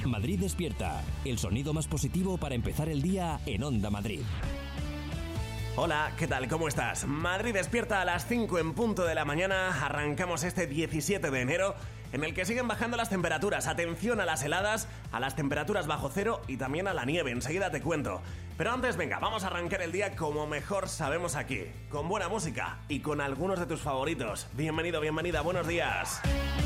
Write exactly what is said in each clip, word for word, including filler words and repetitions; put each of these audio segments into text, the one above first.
Madrid despierta, el sonido más positivo para empezar el día en Onda Madrid. Hola, ¿qué tal? ¿Cómo estás? Madrid despierta a las cinco en punto de la mañana. Arrancamos este diecisiete de enero, en el que siguen bajando las temperaturas. Atención a las heladas, a las temperaturas bajo cero y también a la nieve. Enseguida te cuento. Pero antes, venga, vamos a arrancar el día como mejor sabemos aquí, con buena música y con algunos de tus favoritos. Bienvenido, bienvenida, buenos días.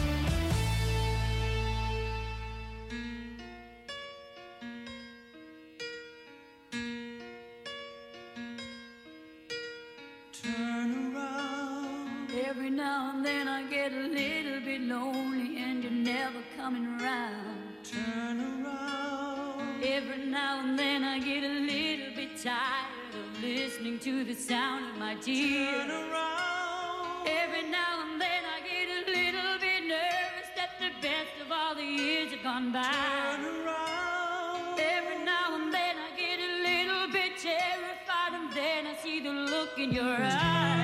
Every now and then I get a little bit lonely and you're never coming around. Turn around. Every now and then I get a little bit tired of listening to the sound of my tears. Turn around. Every now and then I get a little bit nervous that the best of all the years have gone by. Turn around. Every now and then I get a little bit terrified and then I see the look in your eyes.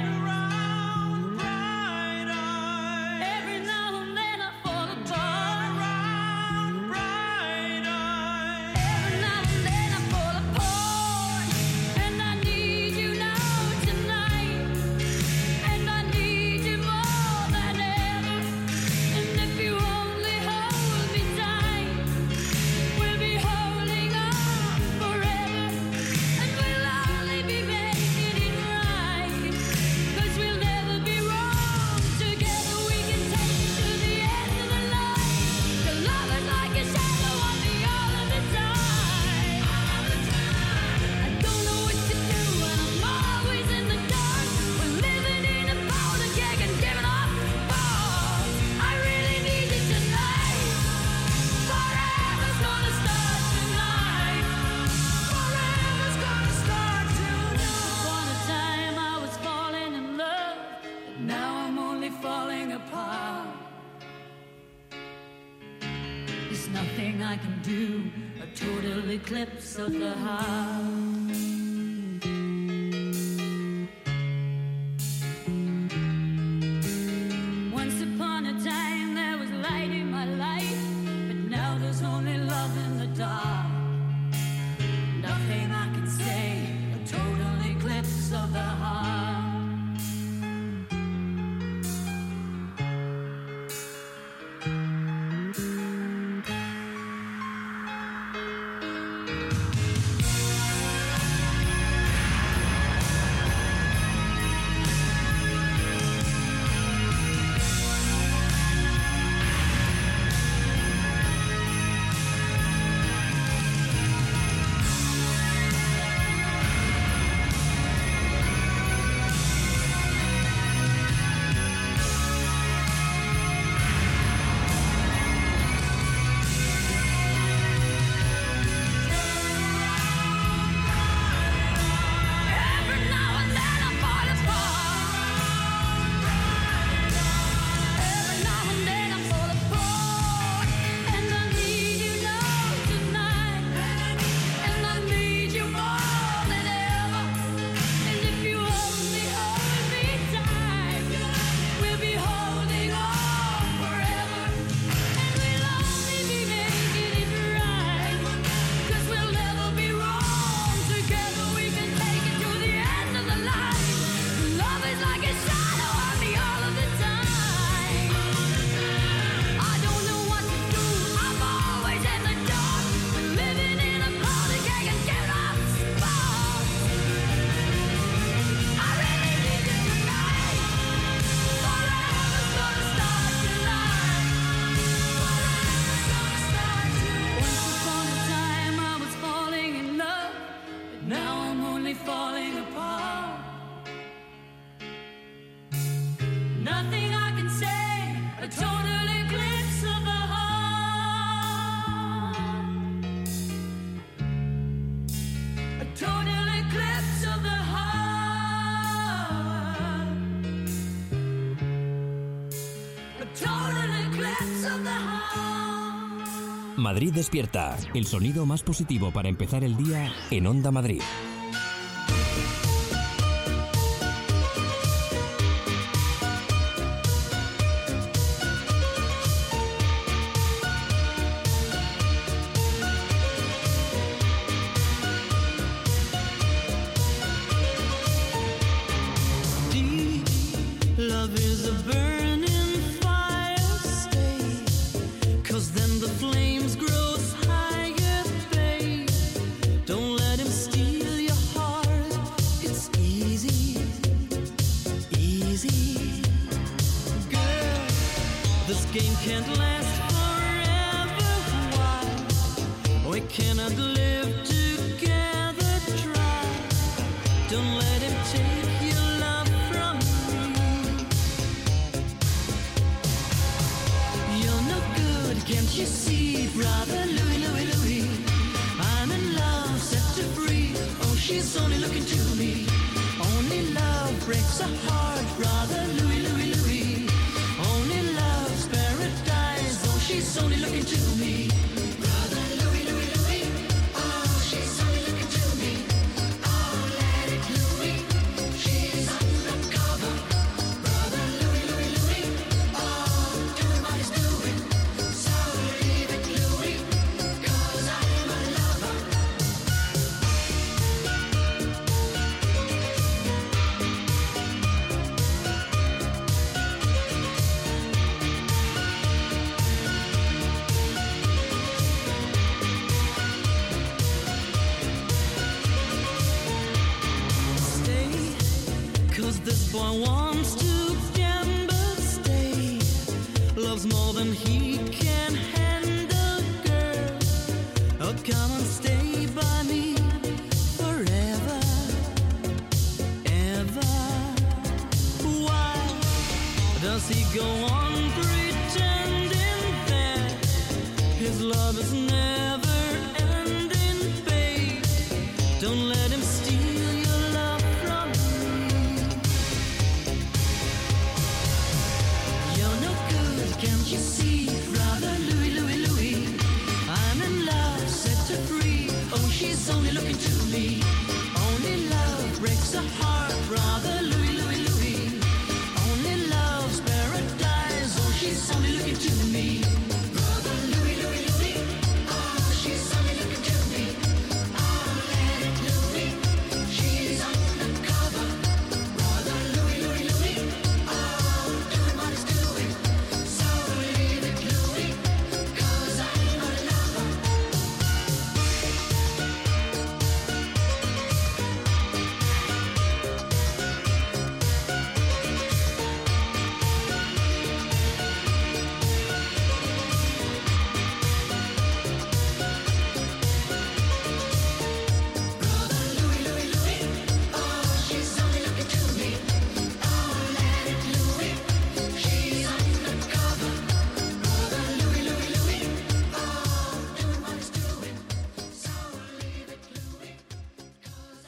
I can do a total eclipse of the heart. Once upon a time there was light in my life, but now there's only love in the dark. Nothing I can say, a total eclipse of the heart. Madrid despierta, el sonido más positivo para empezar el día en Onda Madrid. game can't last forever. Why? We cannot live together. Try. Don't let him take your love from me. You're no good, can't you see, brother Louis, Louis, Louis? I'm in love, set to free. Oh, she's only looking to me. Only love breaks a heart, brother Louis, Louis, Louis. Only love's paradise. Oh, she's only looking to me. Brother Louis, Louis, Louis. Oh, she's only looking to me. Oh, let it Louis. She's undercover. Brother Louis, Louis, Louis. Oh, doing what he's doing. So leave it Louis, 'cause I'm a lover. Stay, 'cause this boy wants to gamble. Stay, loves more than he can handle, girl. Oh, come and stay by me forever, ever. Why does he go on pretending that his love is never ending, babe? Don't let him steal your love from me. You're no good, can't you see, brother Louis, Louis, Louis? I'm in love, set to free. Oh, she's only looking to me. Only love breaks a heart, brother Louis, Louis, Louis. Only love's paradise. Oh, she's only looking to me. Brother Louis, Louis, Louis. Oh, she's only looking to me. Oh, let it Louis. She's undercover. Brother Louis, Louis, Louis. Oh, doing what he's doing. So leave it Louis, 'cause I'm a lover. Brother Louis, Louis, Louis. Oh, she's only looking to me. Oh, let it Louis. She's undercover. Brother Louis, Louis, Louis. Oh, doing what he's doing. So leave it Louis, 'cause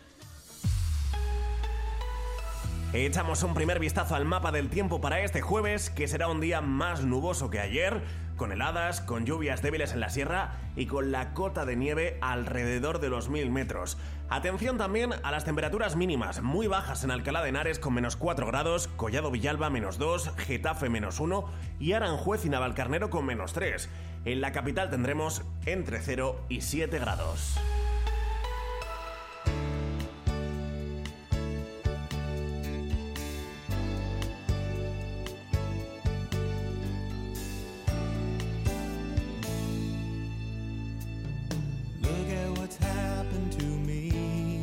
I'm Echamos un primer vistazo al mapa del tiempo para este jueves, que será un día más nuboso que ayer, con heladas, con lluvias débiles en la sierra y con la cota de nieve alrededor de los mil metros. Atención también a las temperaturas mínimas, muy bajas en Alcalá de Henares con menos cuatro grados, Collado Villalba menos dos, Getafe menos uno y Aranjuez y Navalcarnero con menos tres. En la capital tendremos entre cero y siete grados. Look at what's happened to me.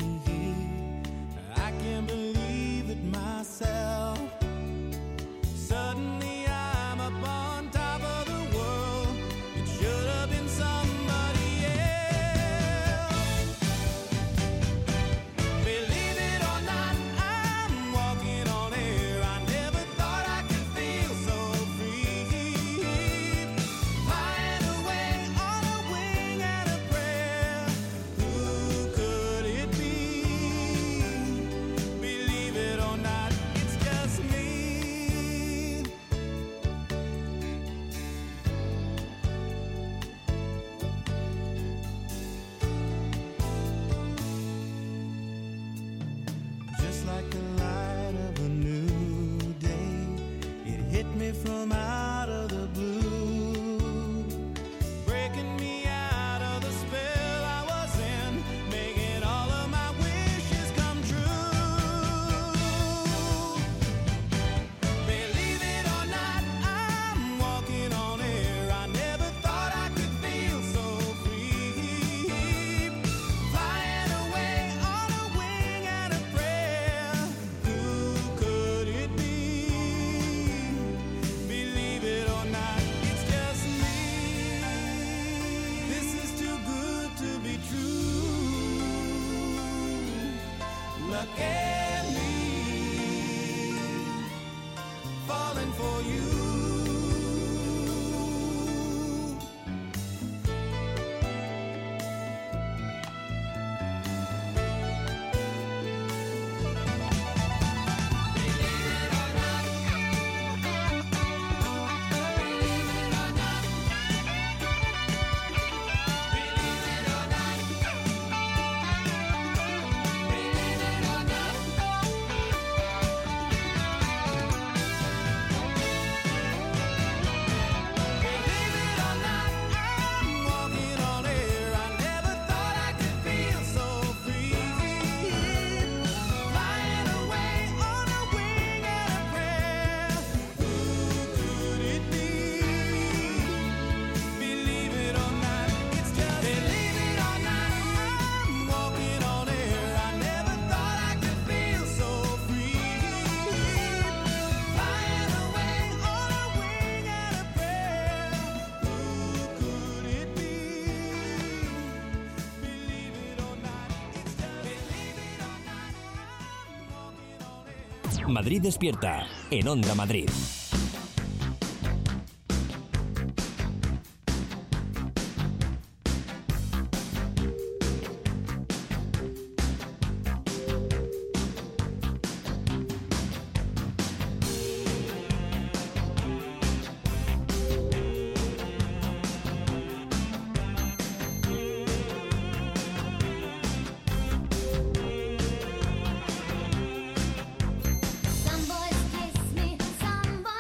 I can't believe it myself. Suddenly I'm up on top of the world. It should have been somebody else. stuck in me, falling for you. Madrid Despierta, en Onda Madrid. Some boys kiss me, some boys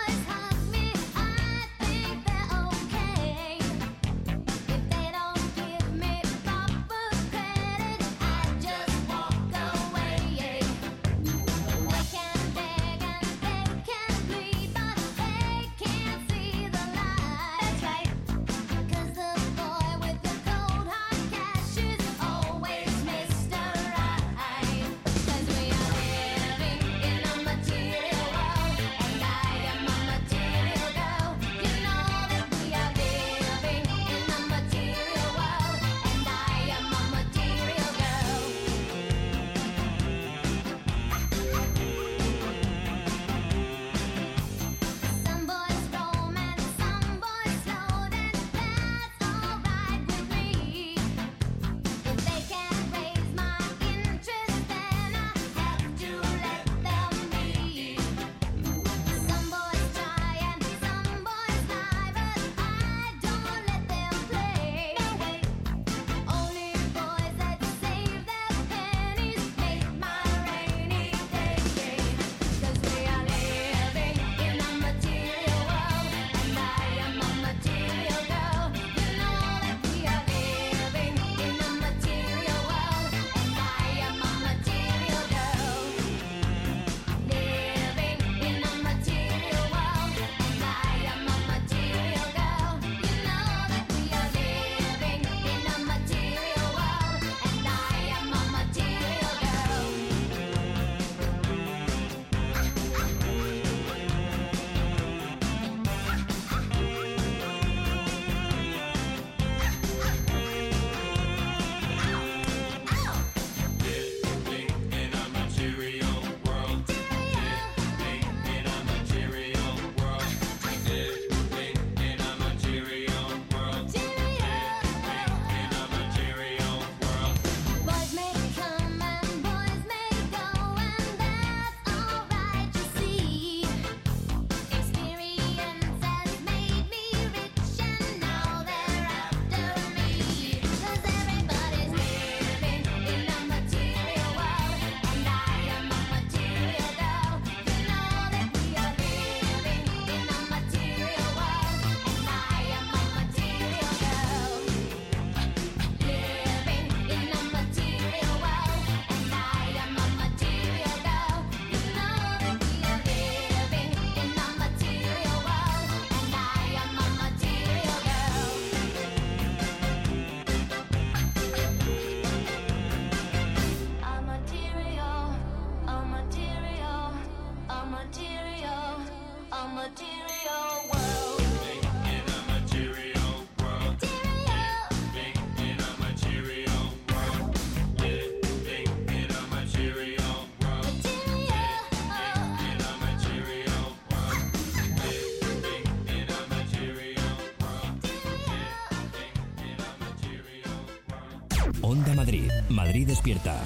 Onda Madrid. Madrid despierta.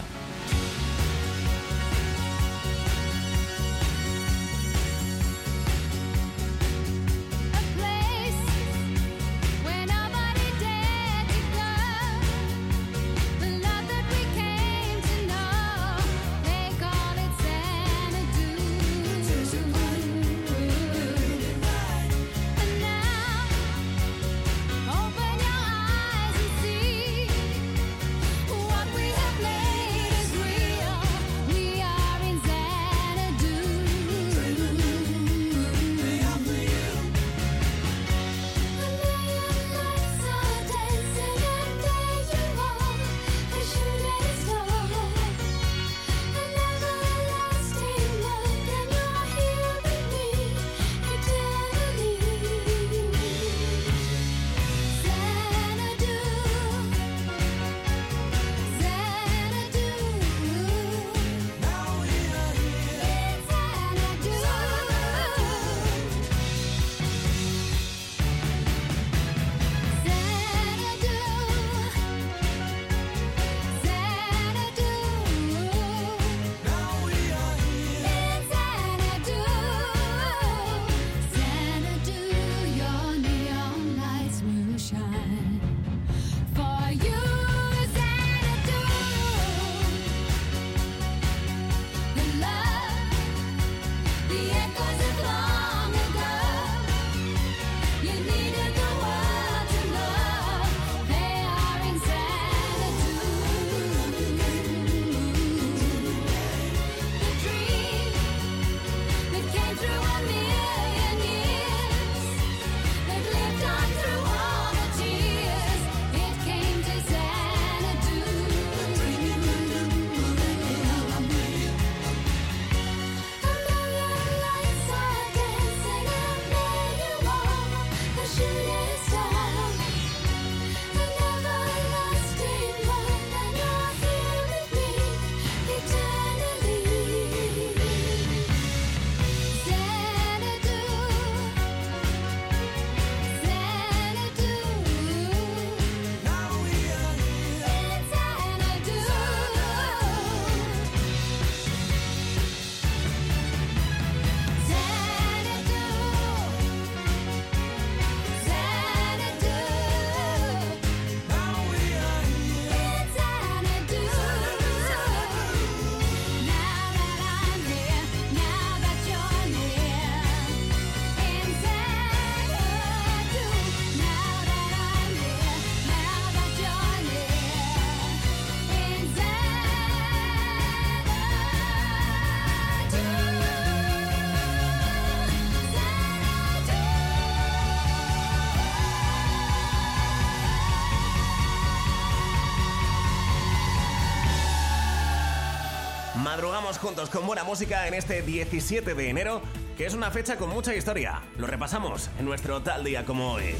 Madrugamos juntos con buena música en este diecisiete de enero, que es una fecha con mucha historia. Lo repasamos en nuestro Tal Día Como Hoy.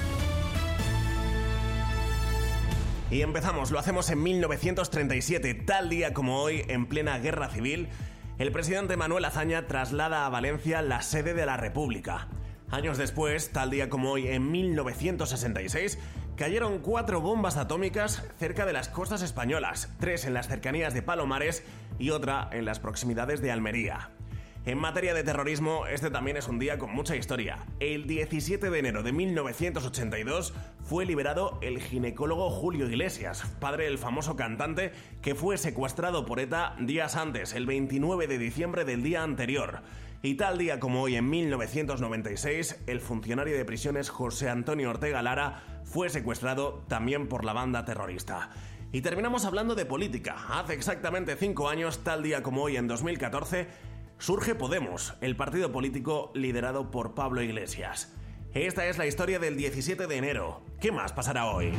Y empezamos, lo hacemos en mil novecientos treinta y siete, tal día como hoy, en plena guerra civil, el presidente Manuel Azaña traslada a Valencia la sede de la República. Años después, tal día como hoy, en mil novecientos sesenta y seis, cayeron cuatro bombas atómicas cerca de las costas españolas, tres en las cercanías de Palomares y otra en las proximidades de Almería. En materia de terrorismo, este también es un día con mucha historia. El diecisiete de enero de mil novecientos ochenta y dos fue liberado el ginecólogo Julio Iglesias, padre del famoso cantante que fue secuestrado por ETA días antes, el veintinueve de diciembre del día anterior. Y tal día como hoy, en mil novecientos noventa y seis, el funcionario de prisiones José Antonio Ortega Lara fue secuestrado también por la banda terrorista. Y terminamos hablando de política. Hace exactamente cinco años, tal día como hoy, en dos mil catorce, surge Podemos, el partido político liderado por Pablo Iglesias. Esta es la historia del diecisiete de enero. ¿Qué más pasará hoy?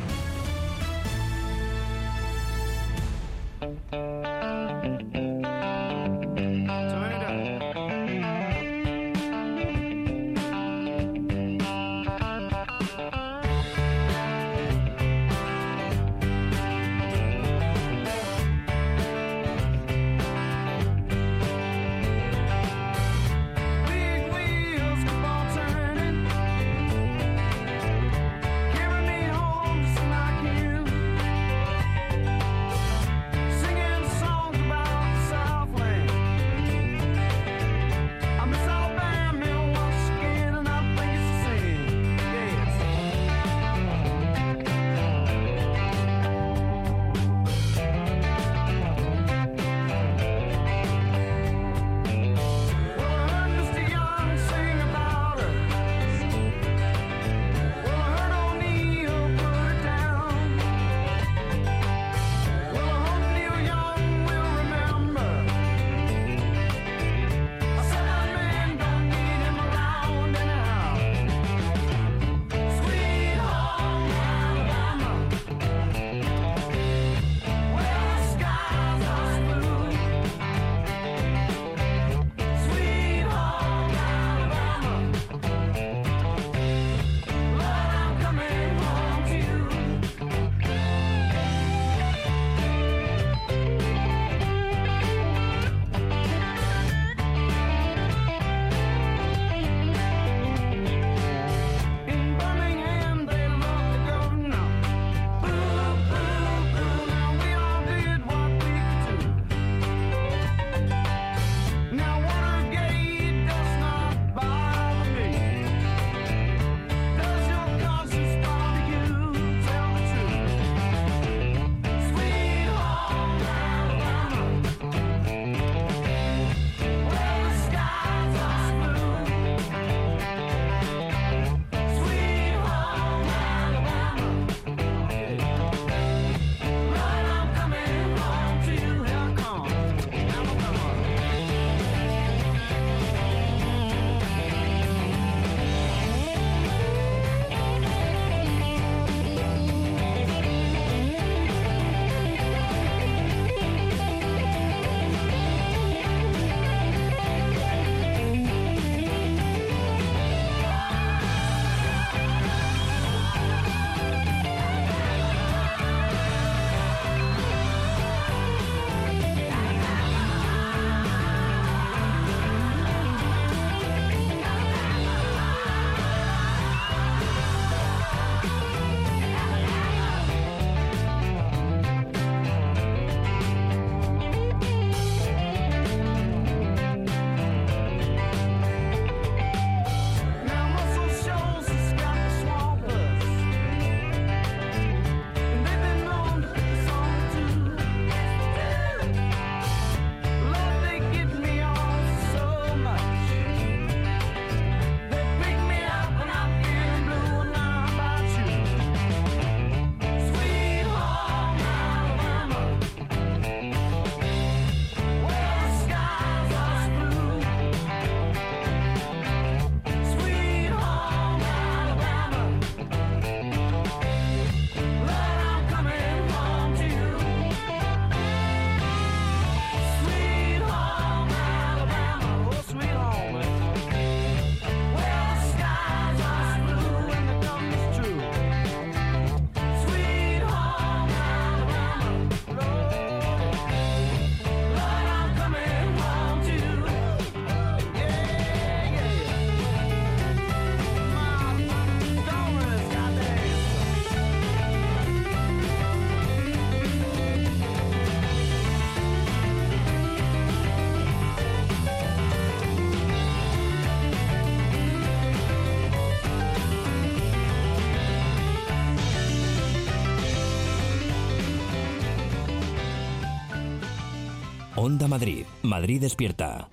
Onda Madrid. Madrid despierta.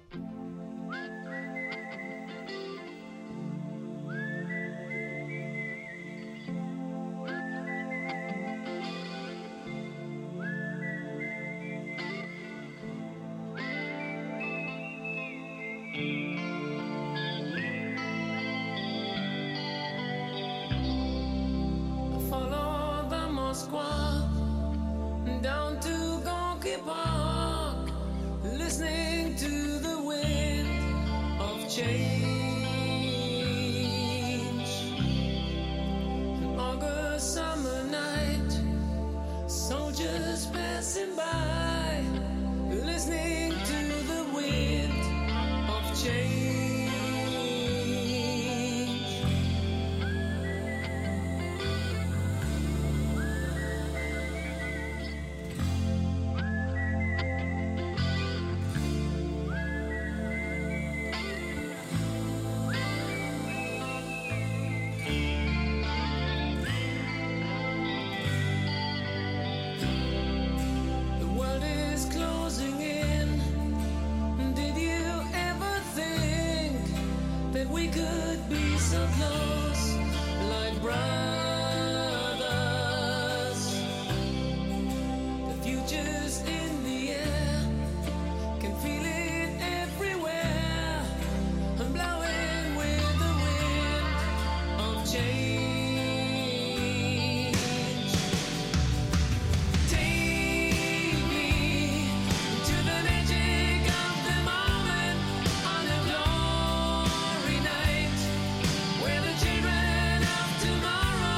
Tomorrow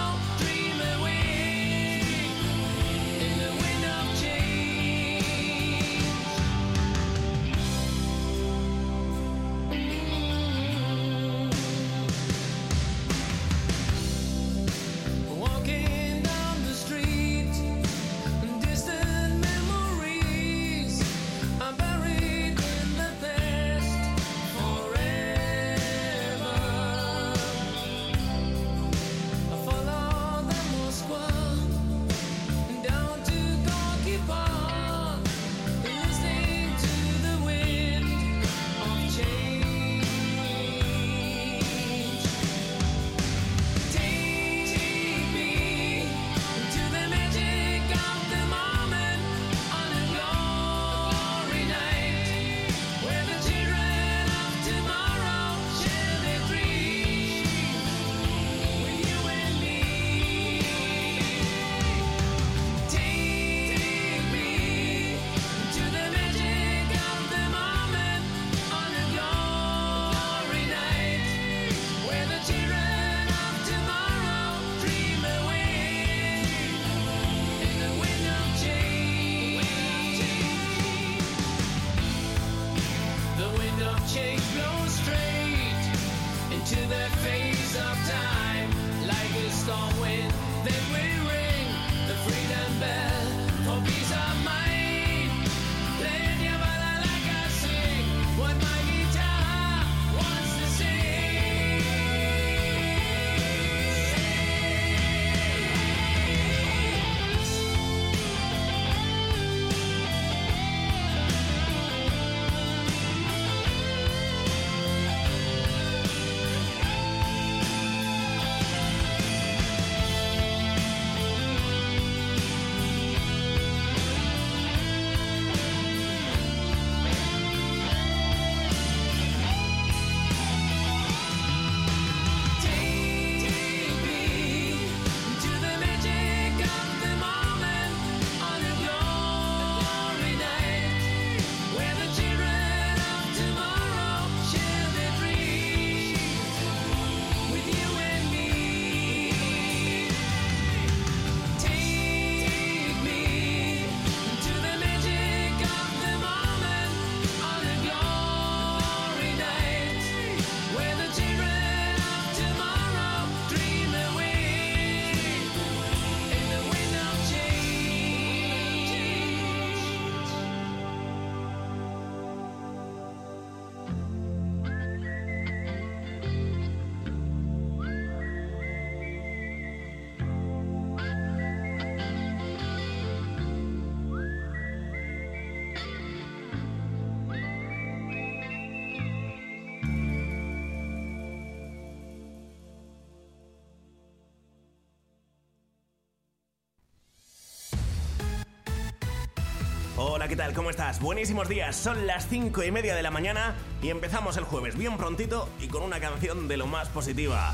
Hola, ¿qué tal? ¿Cómo estás? Buenísimos días, son las cinco y media de la mañana y empezamos el jueves bien prontito y con una canción de lo más positiva.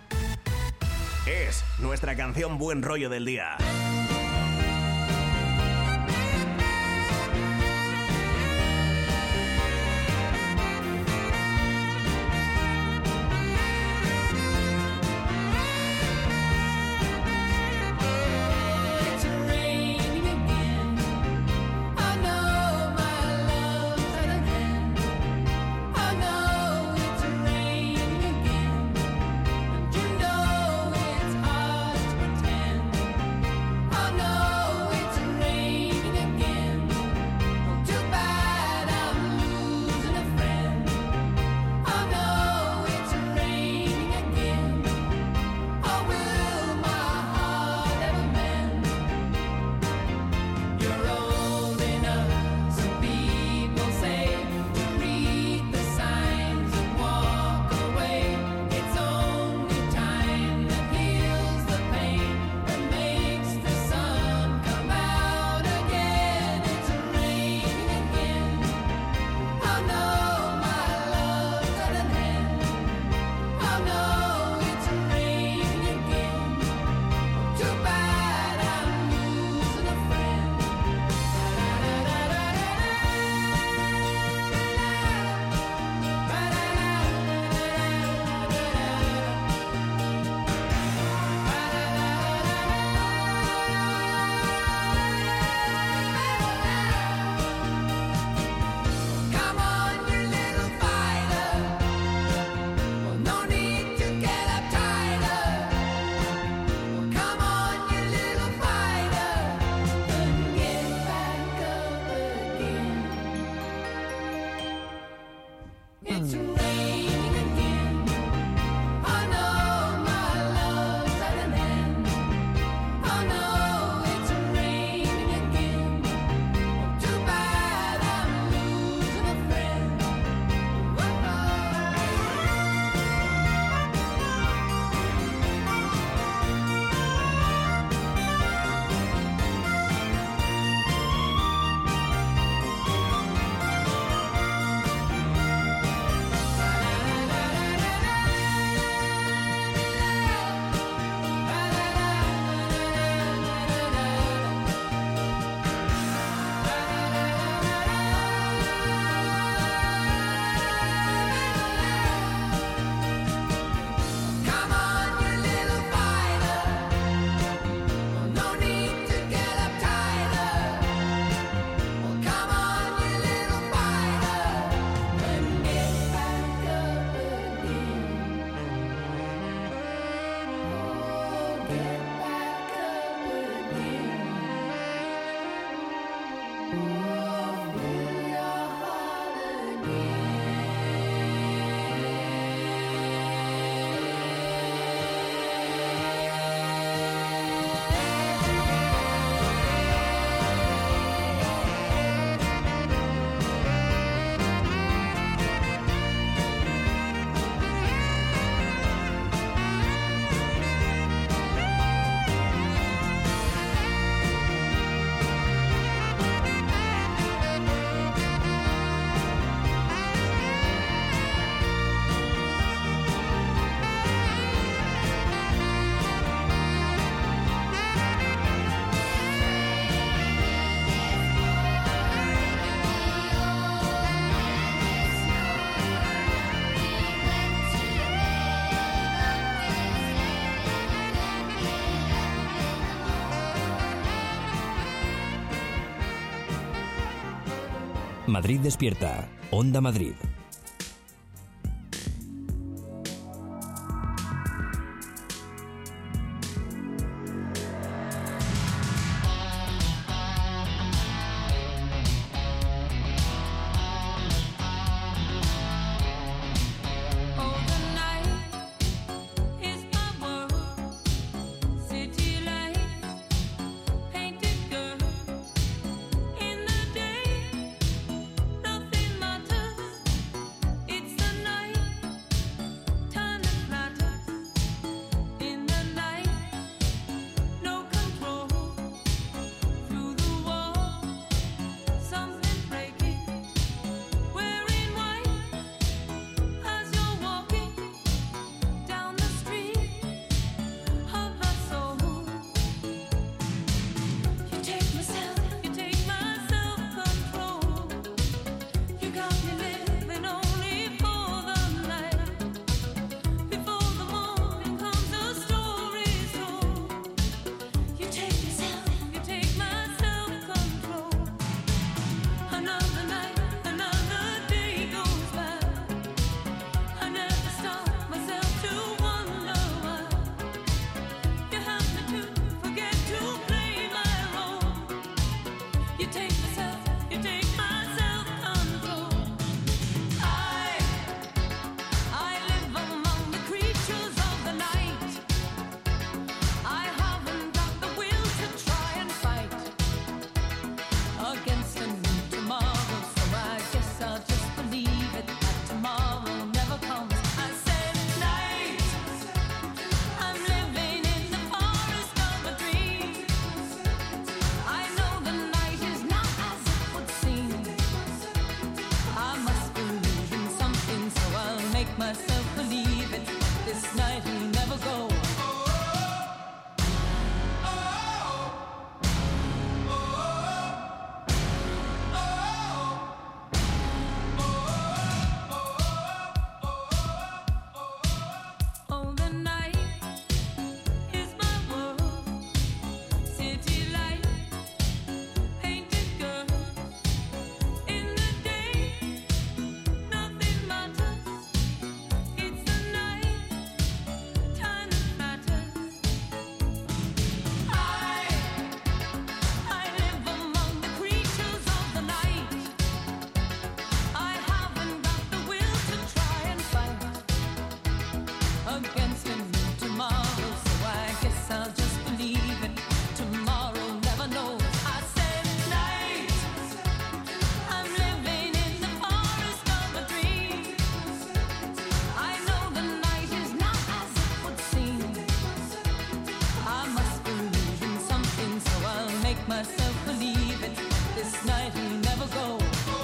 Es nuestra canción Buen Rollo del día. Madrid despierta. Onda Madrid. You take myself, you take my self-control. I, I live among the creatures of the night. I haven't got the will to try and fight against a new tomorrow, so I guess I'll just believe it that tomorrow never comes. I said night, I'm living in the forest of a dream. I know the night is not as it would seem. I must believe in something, so I'll make myself believe it. This night will never go. Oh, the night is my world. City light, painted girls. In the day, nothing matters. It's the night, time that matters. I, I live among the creatures of the night. I haven't got the will to try and fight against a new tomorrow, so I guess I'll just believe it. Tomorrow never knows. I said night, I'm living in the forest of a dream. I know the night is not as it would seem. I must believe in something, so I'll make myself believe it. This night will never go.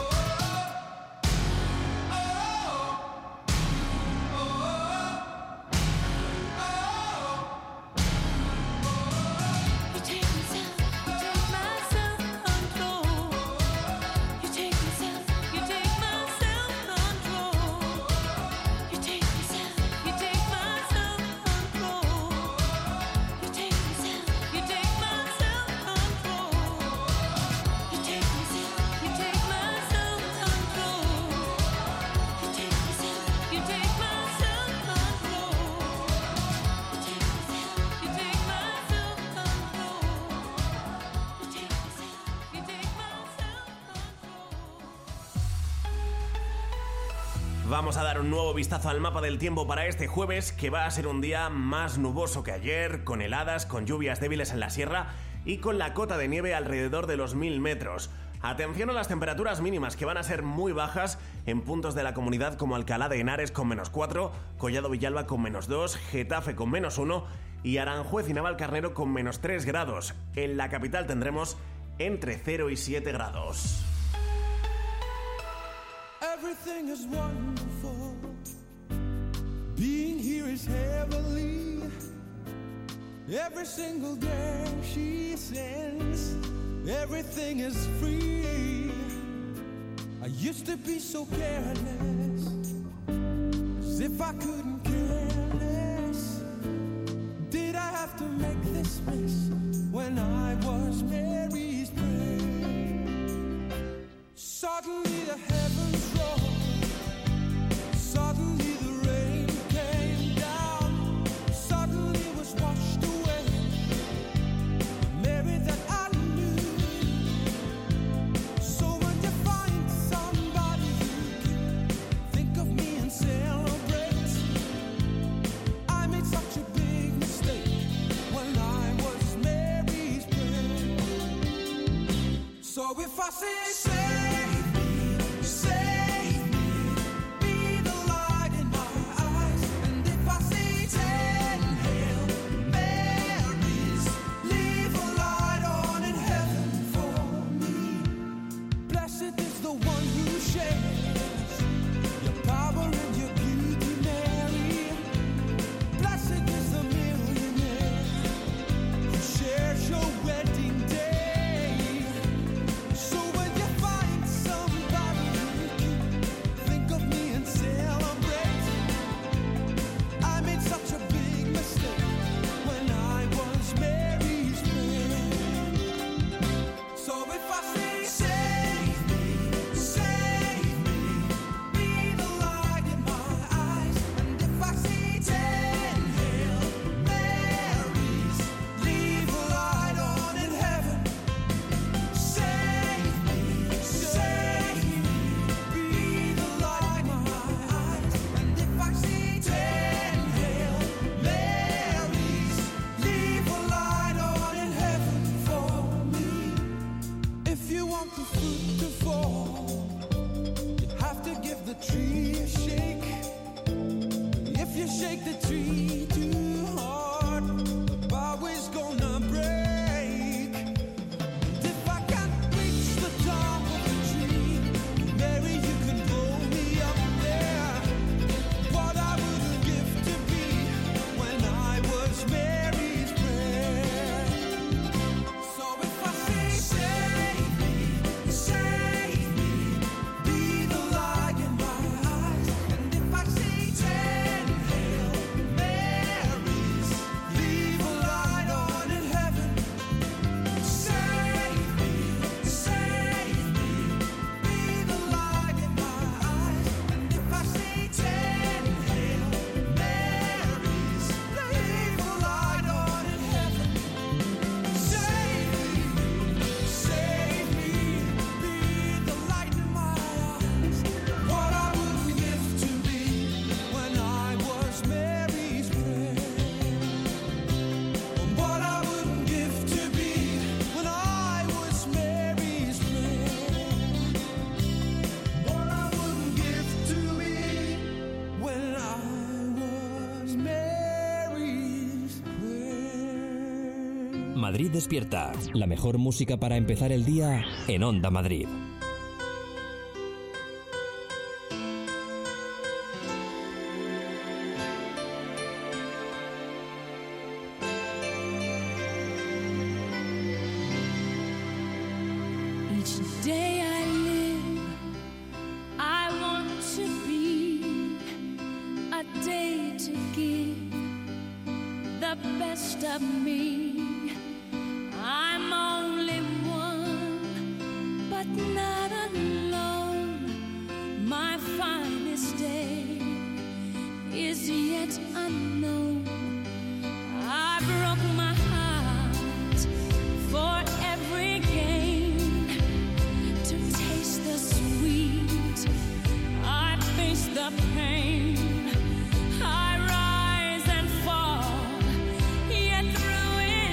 You take myself, you take my self-control. You take myself, you take my self-control. You take myself, you take my self-control. You take myself, you take my self-control. You take myself, you take my self-control. You take myself, you take my self-control. You take myself, you take my self-control. You take myself, you take my self-control. Vamos a dar un nuevo vistazo al mapa del tiempo para este jueves, que va a ser un día más nuboso que ayer, con heladas, con lluvias débiles en la sierra y con la cota de nieve alrededor de los mil metros. Atención a las temperaturas mínimas, que van a ser muy bajas en puntos de la comunidad como Alcalá de Henares con menos cuatro, Collado Villalba con menos dos, Getafe con menos uno y Aranjuez y Navalcarnero con menos tres grados. En la capital tendremos entre cero y siete grados. Everything is wonderful. Being here is heavenly. Every single day she sings. Everything is free. I used to be so careless, as if I couldn't care less. Did I have to make this mess when I was Mary's prayer? Suddenly the heavens rolled. Suddenly the rain came down. Suddenly was washed away. The Mary that I knew. So when you find somebody who can think of me and celebrate, I made such a big mistake when I was Mary's prayer. So if I say, save me, save me, be the light in my eyes. And if I say ten Hail Marys, leave a light on in heaven for me. Blessed is the one who shares your power and your beauty, Mary. Blessed is the millionaire who shares your wedding day. So when you find want the fruit to fall, you have to give the tree a shake. If you shake the tree too hard, the bough is gonna break. And if I can't reach the top of the tree, Mary, you can blow me up there. What I wouldn't give to be when I was Mary's prayer. So if I say, save me, save me, be the light in my eyes. And if I say, ten Hail Marys, leave a light on in heaven. Save me, save me, be the light in my eyes. And if I say, ten Hail Marys, leave a light on in heaven. Save me, save me, be the light in my eyes. What I wouldn't give to be when I was Mary's prayer. What I wouldn't give to be when I was Mary's prayer. What I wouldn't give to be when I was Mary's prayer. Madrid Despierta, la mejor música para empezar el día en Onda Madrid. Each day I live, I want to be a day to give the best of me. I'm only one, but not alone. My finest day is yet unknown. I broke my heart for every gain to taste the sweet. I face the pain. I rise and fall, yet through it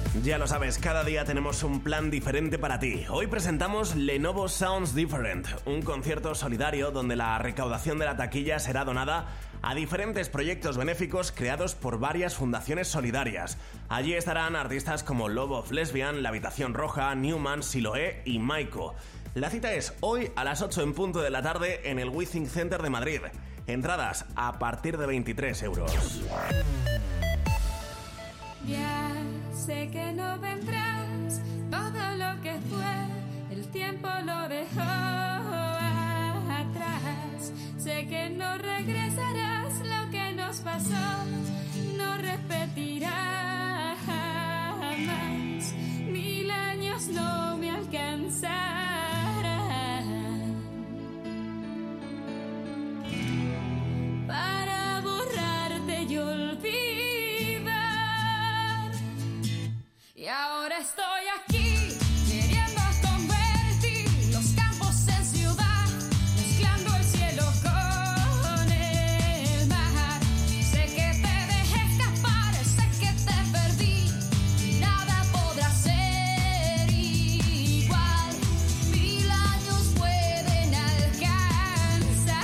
Ya lo sabes, cada día tenemos un plan diferente para ti. Hoy presentamos Lenovo Sounds Different, un concierto solidario donde la recaudación de la taquilla será donada a diferentes proyectos benéficos creados por varias fundaciones solidarias. Allí estarán artistas como Love of Lesbian, La Habitación Roja, Newman, Siloé y Maiko. La cita es hoy a las ocho en punto de la tarde en el Withing Center de Madrid. Entradas a partir de veintitrés euros. Ya sé que no vendrás, todo lo que fue, el tiempo lo dejó atrás. Sé que no regresarás, lo que nos pasó no repetirá jamás. Mil años no me alcanzarán para borrarte y olvidar. Y ahora estoy aquí, queriendo convertir los campos en ciudad, mezclando el cielo con el mar. Sé que te dejé escapar, sé que te perdí, y nada podrá ser igual. Mil años pueden alcanzar,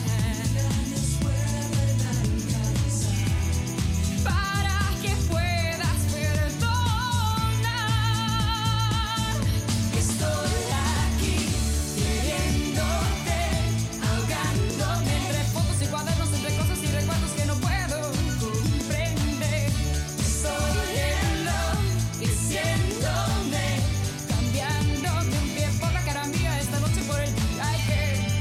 para que puedas perdonar. Estoy aquí, queriéndote, ahogándome entre fotos y cuadernos, entre cosas y recuerdos que no puedo comprender. Estoy enloqueciéndome, cambiándome un pie por la cara mía esta noche por el día que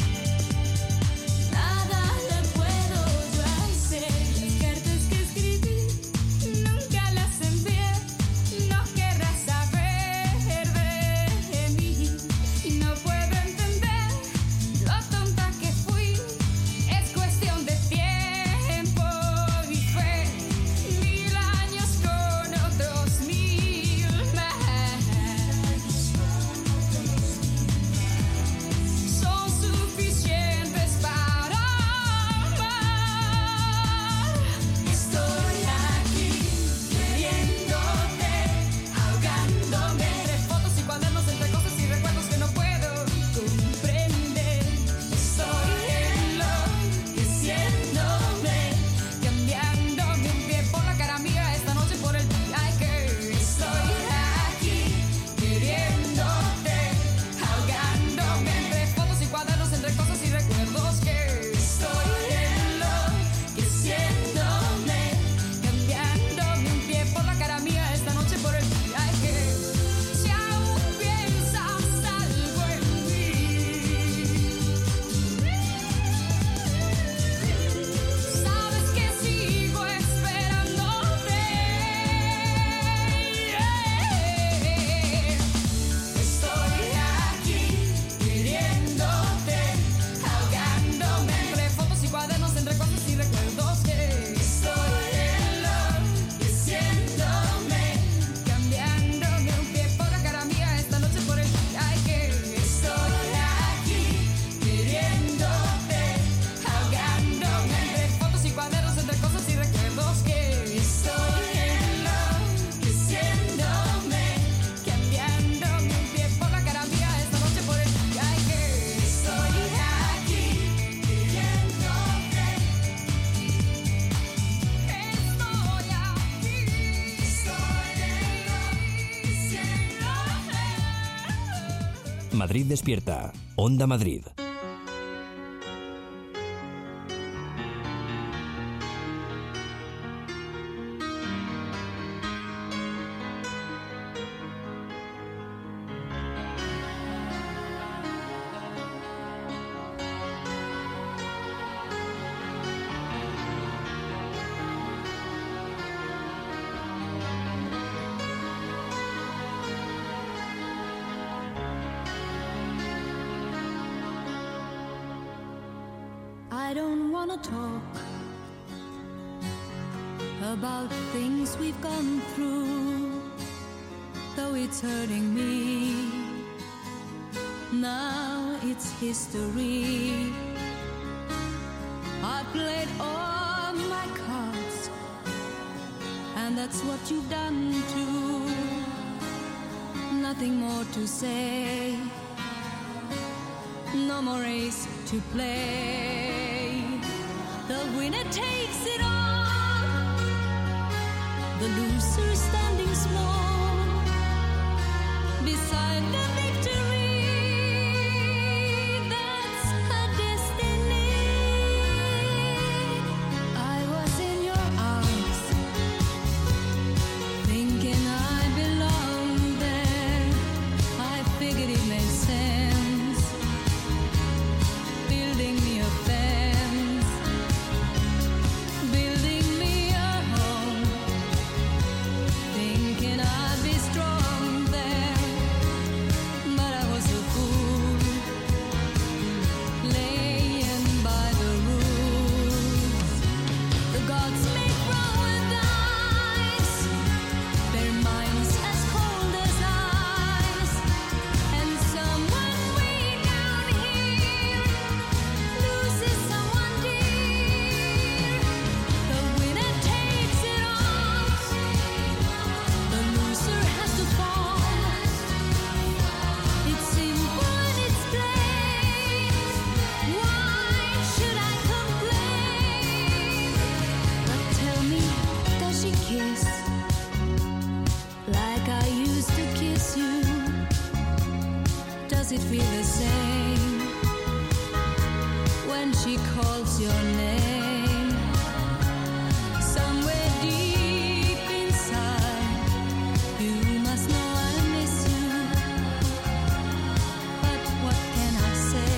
nada le puedo yo hacer. Las cartas que escribí nunca las envié, no querrás saber de mí, y no puedo entender lo tonta que fui. Es cuestión de tiempo y fe, mil años con otros mil más son suficientes para amar. Estoy aquí, queriéndote, ahogándome entre fotos y cuadernos, entre cosas y recuerdos que no puedo comprender. Estoy enloqueciéndome, cambiándome un pie por la cara mía esta noche por el día que estoy aquí, queriéndote, ahogándome entre fotos y cuadernos, entre cosas y recuerdos que estoy enloqueciéndome, cambiándome un pie por la cara mía esta noche por el día que si aún piensas algo en mí, sabes que sigo esperándote. Estoy aquí, queriéndote, ahogándome entre fotos y cuadernos, entre cosas y recuerdos que estoy enloqueciéndome, cambiándome un pie por la cara mía esta noche por el día que estoy aquí, queriéndote, ahogándome entre fotos y cuadernos, entre cosas y recuerdos que estoy enloqueciéndome, cambiándome un pie por la cara mía esta noche por el día que estoy aquí, queriéndote, estoy aquí, estoy Madrid despierta. Onda Madrid. I don't wanna talk about things we've gone through, though it's hurting me. Now it's history. I played all my cards, and that's what you've done too. nothing more to say. No more race to play. The winner takes it all. The loser standing small beside the victory. That's her destiny. I was in your arms, thinking I belonged there. I figured it made sense, building me a fence, building me a home, thinking I'd be strong there. But I was a fool, laying by the rules. The gods make wrong with eyes, their minds as cold as ice. And someone way down here loses someone dear. The winner takes it all. The loser has to fall. It's simple and it's plain. Why should I complain? But tell me, does she kiss like I used to kiss you? Does it feel the same when she calls your name? Somewhere deep inside, you must know I miss you. But what can I say?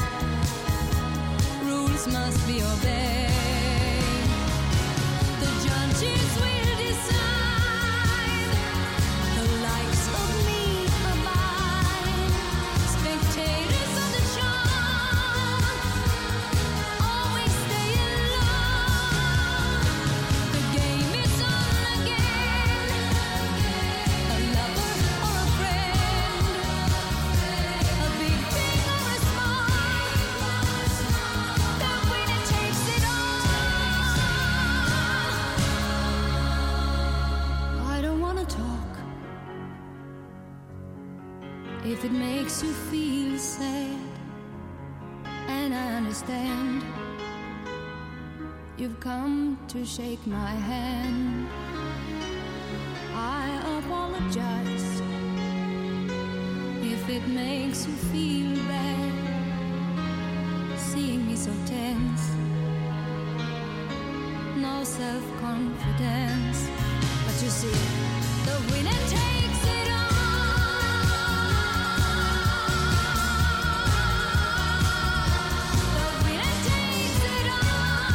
Rules must be obeyed. The judges will decide. The likes of me abide. Spectators of the show always stay alone. The game is on again. A lover or a friend, a big thing or a small, the winner takes it all. I don't wanna talk if it makes you feel sad, and I understand. You've come to shake my hand. I apologize if it makes you feel bad, seeing me so tense, no self-confidence. But you see, the winner takes it all. The winner takes it all.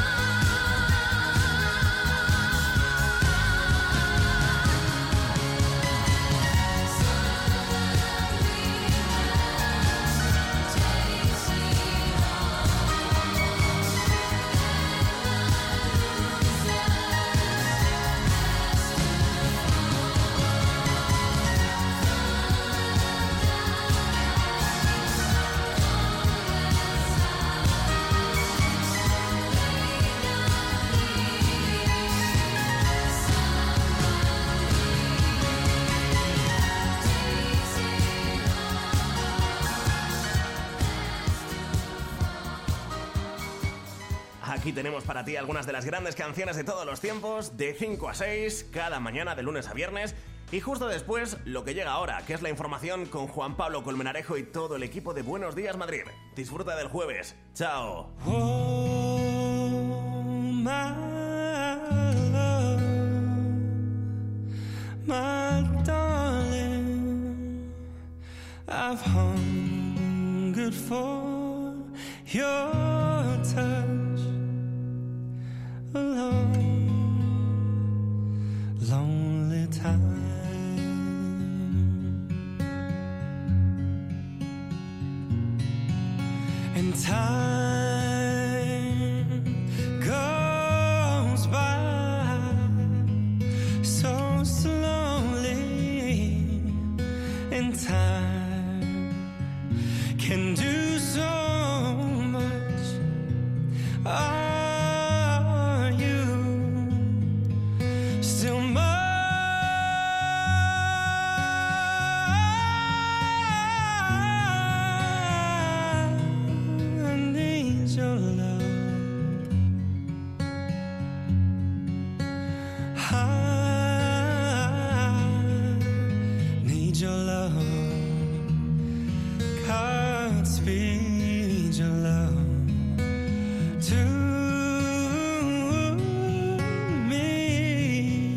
Aquí tenemos para ti algunas de las grandes canciones de todos los tiempos, de cinco a seis, cada mañana de lunes a viernes. Y justo después, lo que llega ahora, que es la información con Juan Pablo Colmenarejo y todo el equipo de Buenos Días Madrid. Disfruta del jueves. ¡Chao! Oh, my love, my darling, I've hungered for your touch a long, lonely time. And time goes by so slowly, and time can do so much. Are you still mine? your love. Godspeed your love to me.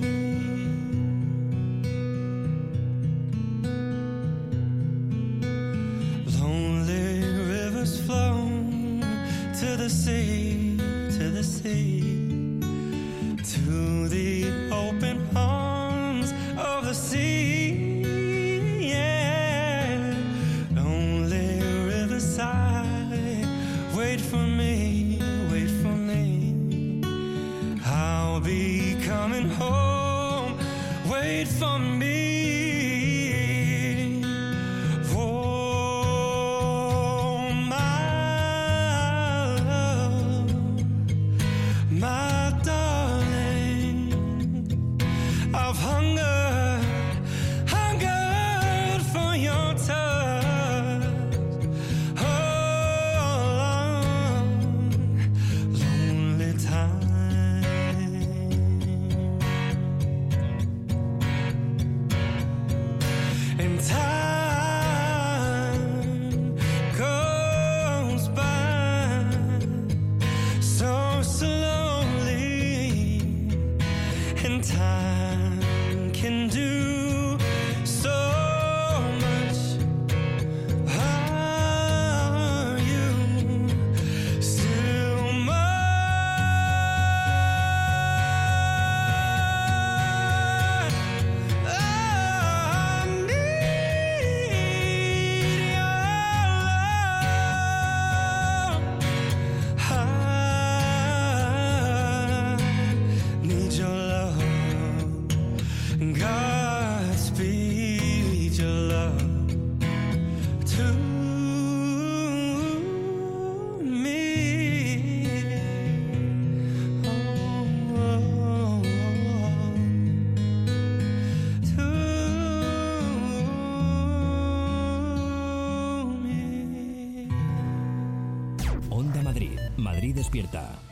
Lonely rivers flow to the sea, to the sea, to the open arms of the sea. Yeah, lonely riverside, wait for me, wait for me. I'll be coming home, wait for me. Oh, my love, my darling, I've hungered, hungered for your touch. Oh, lonely time. And time goes by so slowly, and time can do so much. Are you still mine? I need your love. I need your love. Godspeed your love to me. Oh, to me. Onda Madrid. Madrid despierta.